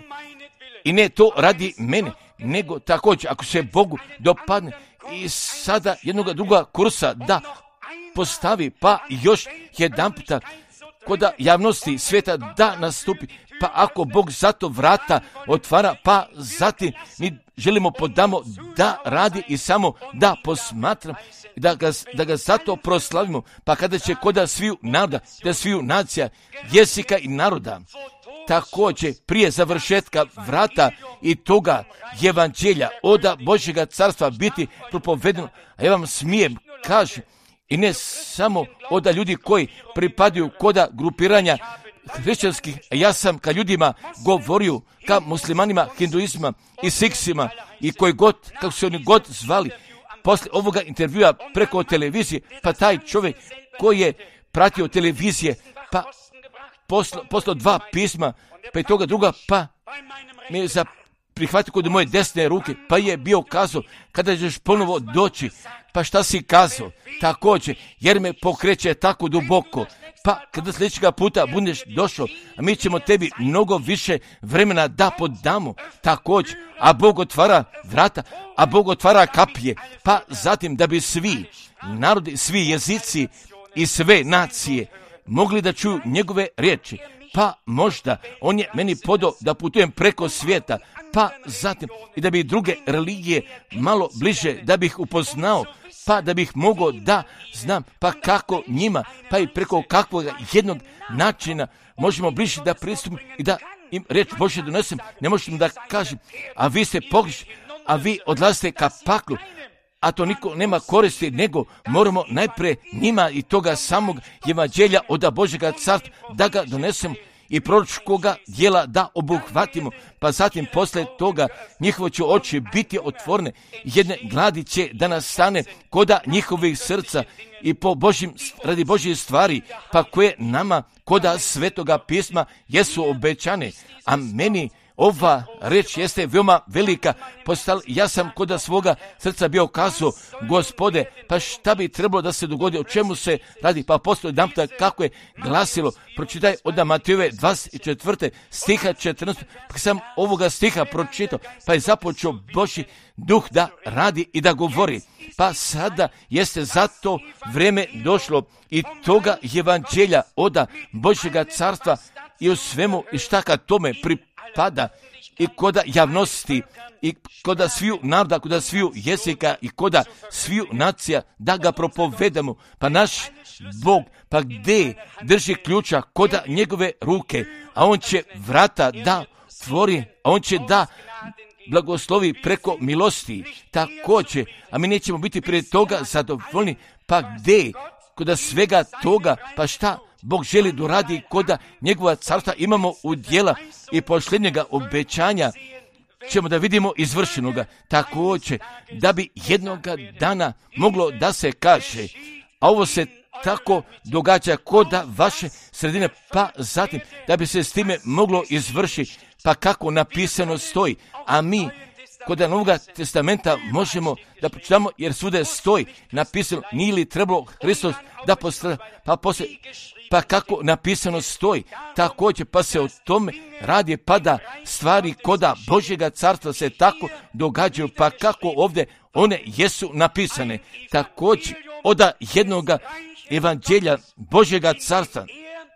I ne to radi mene, nego također ako se Bogu dopadne i sada jednoga druga kursa da postavi, pa još jedan puta koda javnosti svijeta da nastupi, pa ako Bog zato vrata otvara, pa zatim mi želimo podamo da radi i samo da posmatram, da ga, da ga zato proslavimo, pa kada će koda sviju naroda, da sviju nacija, jezika i naroda, također prije završetka vrata i toga evanđelja oda Božjega carstva biti propovedeno, a ja vam smijem kažem, i ne samo oda ljudi koji pripadaju koda grupiranja hrišćanskih, ja sam ka ljudima govorio, ka muslimanima, hinduizma i siksima i koji god, kako se oni god zvali, poslije ovoga intervjua preko televizije, pa taj čovjek koji je pratio televizije, pa poslo, poslo dva pisma, pa i toga druga, pa mi je za prihvatio kod moje desne ruke, pa je bio kazao, kada ćeš ponovo doći, pa šta si kazao, također, jer me pokreće tako duboko, pa kada sljedećega puta budeš došao, a mi ćemo tebi mnogo više vremena da podamo, također, a Bog otvara vrata, a Bog otvara kapije, pa zatim da bi svi narodi, svi jezici i sve nacije mogli da čuju njegove riječi, pa možda on je meni podao da putujem preko svijeta, pa zatim i da bi druge religije malo bliže, da bih upoznao, pa da bih mogao da znam, pa kako njima, pa i preko kakvog jednog načina možemo bliže da pristupimo i da im reč Božje donesem, ne možemo da kažem, a vi ste pogrešni, a vi odlazite ka paklu, a to niko nema koristi, nego moramo najprije njima i toga samog evanđelja od Božjega carstva da ga donesemo i proročkoga dijela da obuhvatimo, pa zatim poslije toga njihovo će oči biti otvorene, jedne gladi će da nastane koda njihovih srca i po Božjim, radi Božje stvari, pa koje nama koda svetoga pisma jesu obećane, a meni ova reč jeste veoma velika, postal, ja sam koda svoga srca bio kazao, Gospode, pa šta bi trebalo da se dogodi, o čemu se radi, pa postoji jedan puta kako je glasilo, pročitaj od Matejove dvadeset četvrte stiha četrnaestog, pa sam ovoga stiha pročitao, pa je započeo Božji duh da radi i da govori, pa sada jeste zato vrijeme došlo i toga evanđelja oda Božjega carstva i u svemu i šta kad tome pripada i koda javnosti i koda sviju naroda, koda sviju jezika i koda sviju nacija da ga propovedamo, pa naš Bog, pa gdje drži ključa koda njegove ruke, a on će vrata da tvori, a on će da blagoslovi preko milosti, također, a mi nećemo biti prije toga zadovoljni, pa gdje koda svega toga, pa šta Bog želi doradi koda njegova carstva imamo u djela i posljednjega obećanja ćemo da vidimo izvršenoga, također da bi jednoga dana moglo da se kaže, a ovo se tako događa koda vaše sredine, pa zatim da bi se s time moglo izvršiti, pa kako napisano stoji, a mi kod Novog testamenta možemo da pročitamo, jer svuda stoji napisano, nije li trebalo Hristos da postrada, pa poslije, pa kako napisano stoji, također pa se o tome radi, pa da stvari koda Božjega carstva se tako događaju, pa kako ovdje one jesu napisane, također oda jednoga evanđelja Božjega carstva,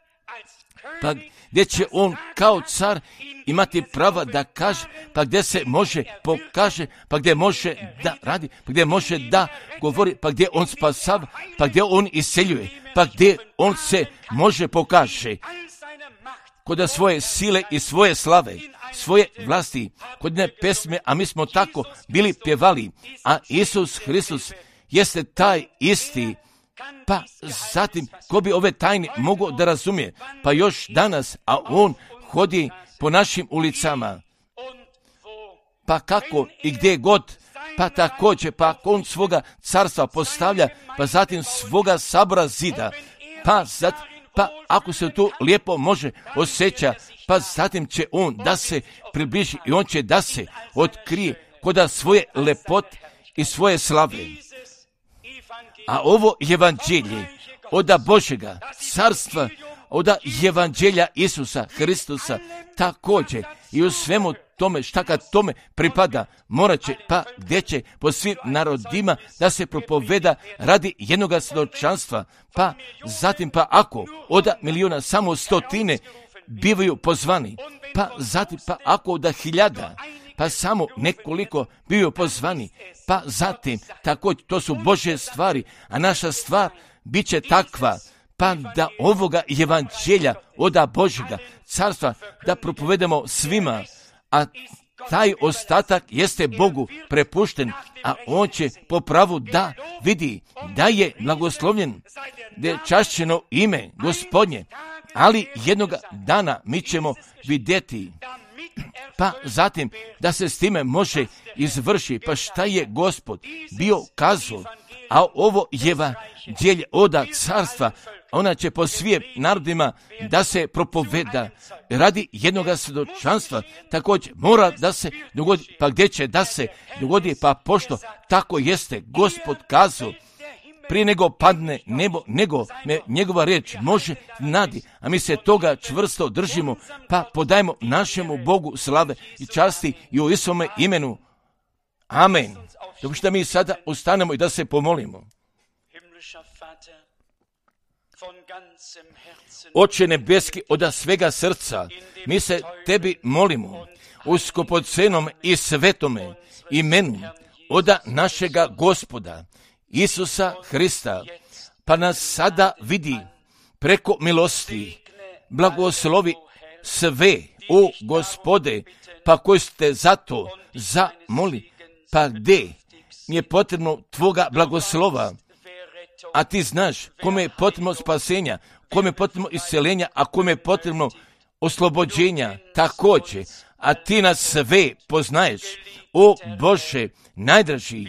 pa gdje će on kao car imati prava da kaže, pa gdje se može pokaže, pa gdje može da radi, pa gdje može da govori, pa gdje on spasava, pa gdje on iseljuje, pa gdje on se može pokaže kod svoje sile i svoje slave, svoje vlasti, kod ne pesme, a mi smo tako bili pjevali, a Isus Hristos jeste taj isti. Pa zatim, ko bi ove tajne mogao da razumije? Pa još danas, a on hodi po našim ulicama. Pa kako i gdje god, pa također, pa on svoga carstva postavlja, pa zatim svoga sabora zida, pa zatim, pa ako se tu lijepo može osjeća, pa zatim će on da se približi i on će da se otkrije koda svoje lepote i svoje slave. A ovo evanđelje oda Božjega carstva, oda evanđelja Isusa Hristusa također i u svemu tome šta kad tome pripada morat će, pa gdje će po svim narodima da se propoveda radi jednoga svjedočanstva, pa zatim pa ako oda milijuna samo stotine bivaju pozvani, pa zatim pa ako oda hiljada, pa samo nekoliko bivaju pozvani, pa zatim također to su Božje stvari, a naša stvar bit će takva, pa da ovoga evanđelja oda Božjega carstva da propovedemo svima, a taj ostatak jeste Bogu prepušten, a on će po pravu da vidi da je blagoslovljen, da je čašćeno ime Gospodnje, ali jednoga dana mi ćemo vidjeti, pa zatim da se s time može izvrši, pa šta je Gospod bio kazao, a ovo evanđelje oda carstva, ona će po svim narodima da se propoveda radi jednoga svjedočanstva, također mora da se dogodi, pa gdje će da se dogodi, pa pošto tako jeste Gospod kazao, prije nego padne nebo, nego me njegova riječ može nadi, a mi se toga čvrsto držimo, pa podajmo našemu Bogu slave i časti i u Isome imenu. Amen. Dok što mi sada ustanemo i da se pomolimo. Oče nebeski, oda svega srca, mi se tebi molimo, u skupocenom i svetome imenu, oda našega Gospoda, Isusa Hrista, pa nas sada vidi preko milosti, blagoslovi sve, o Gospode, pa koji ste zato zamoli, pa gdje mi je potrebno tvoga blagoslova, a ti znaš kome je potrebno spasenja, kome je potrebno isceljenja, a kome je potrebno oslobođenja također, a ti nas sve poznaješ, o Bože najdraži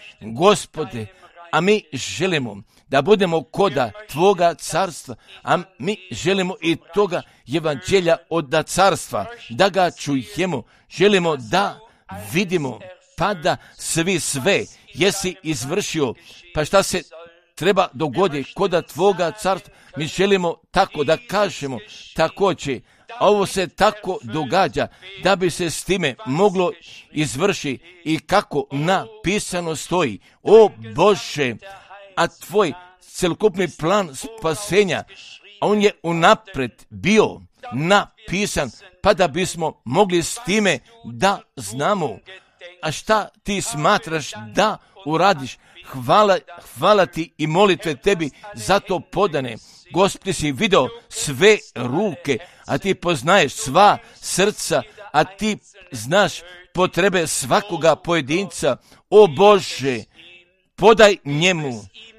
Gospode, a mi želimo da budemo koda tvoga carstva, a mi želimo i toga evanđelja od carstva, da ga čujemo, želimo da vidimo, pa da svi sve jesi izvršio, pa šta se treba dogoditi koda tvoga carstva, mi želimo tako da kažemo također, a ovo se tako događa da bi se s time moglo izvršiti i kako napisano stoji, o Bože, a tvoj celokupni plan spasenja, on je unaprijed bio napisan, pa da bismo mogli s time da znamo. A šta ti smatraš da uradiš? Hvala, hvala ti i molitve tebi za to podane. Gospod, si video sve ruke, a ti poznaješ sva srca, a ti znaš potrebe svakoga pojedinca. O Bože, podaj njemu,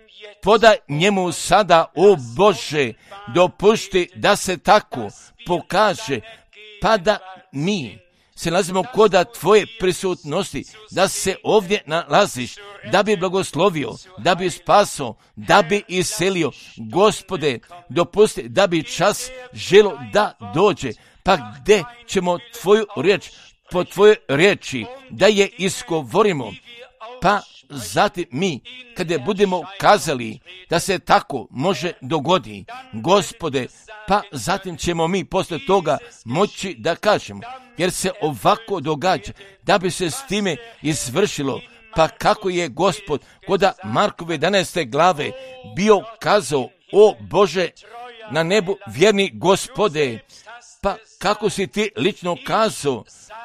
podaj njemu sada, o Bože, dopušti da se tako pokaže, pa da mi se nalazimo koda tvoje prisutnosti, da se ovdje nalaziš, da bi blagoslovio, da bi spasao, da bi iselio. Gospode, dopusti da bi čas želo da dođe, pa gdje ćemo tvoju riječ, po tvojoj riječi, da je izgovorimo, pa zatim mi, kada budemo kazali da se tako može dogodi, Gospode, pa zatim ćemo mi poslije toga moći da kažemo, jer se ovako događa, da bi se s time izvršilo, pa kako je Gospod koda Markove jedanaeste glave bio kazao, o Bože na nebu vjerni Gospode, pa kako si ti lično kazao,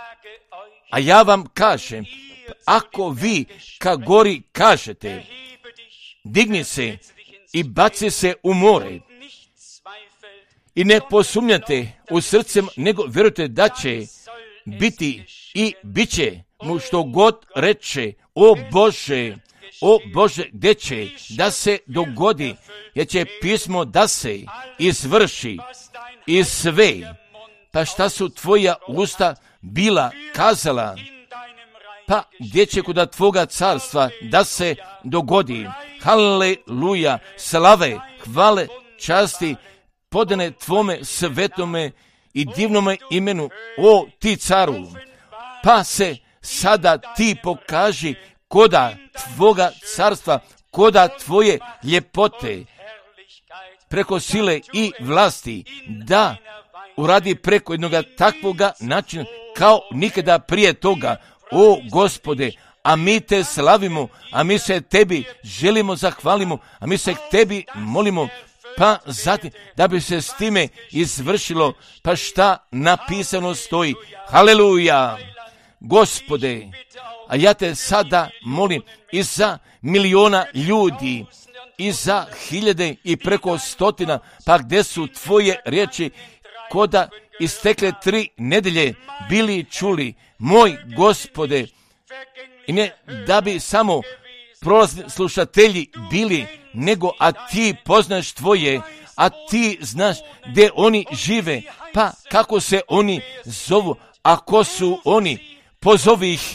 a ja vam kažem, ako vi ka gori kažete, digni se i baci se u more, I ne posumnjate u srcem, nego vjerujte da će biti i bit će mu što god reče. O Bože, o Bože, gdje će da se dogodi, jer će pismo da se izvrši i sve. Pa šta su tvoja usta bila kazala, pa gdje će kod tvoga carstva da se dogodi. Haleluja, slave, hvale, časti, podane tvome svetome i divnome imenu, o ti caru. Pa se sada ti pokaži koda tvoga carstva, koda tvoje ljepote, preko sile i vlasti, da uradi preko jednoga takvoga načina kao nikada prije toga. O Gospode, a mi te slavimo, a mi se tebi želimo zahvalimo, a mi se k tebi molimo, pa zatim da bi se s time izvršilo, pa šta napisano stoji. Haleluja, Gospode, a ja te sada molim i za miliona ljudi, i za hiljade i preko stotina, pa gdje su tvoje riječi koda istekle tri nedelje bili čuli, moj Gospode, i ne da bi samo prolazni slušatelji bili, nego a ti poznaš tvoje, a ti znaš gdje oni žive, pa kako se oni zovu, a ko su oni, pozovi ih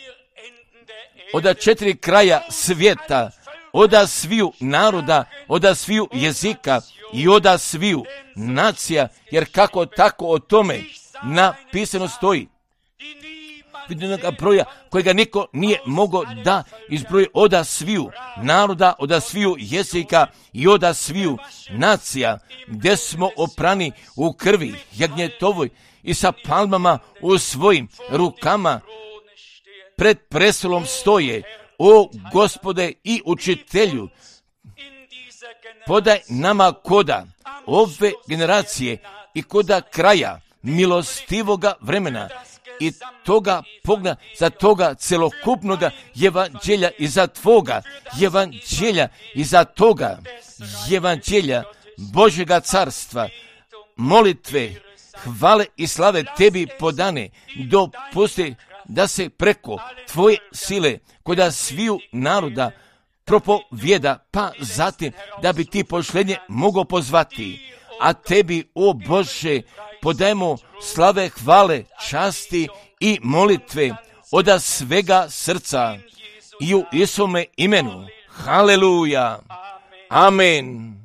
od četiri kraja svijeta, od sviju naroda, od sviju jezika i od sviju nacija, jer kako tako o tome napisano stoji. Vidnoga broja kojega niko nije mogao da izbroji od sviju naroda, od sviju jezika i od sviju nacija, gdje smo oprani u krvi jagnjetovoj i sa palmama u svojim rukama pred prestolom stoje. O Gospode i učitelju, podaj nama koda ove generacije i koda kraja milostivoga vremena i toga pogleda za toga celokupnoga evanđelja i za tvoga evanđelja i za toga evanđelja Božjega carstva, molitve, hvale i slave tebi podane, dopusti da se preko tvoje sile kod sviju naroda propovjeda, pa zatim da bi ti pošlenje mogao pozvati. A tebi, o Bože, podajemo slave, hvale, časti i molitve od svega srca i u Isome imenu. Haleluja. Amen.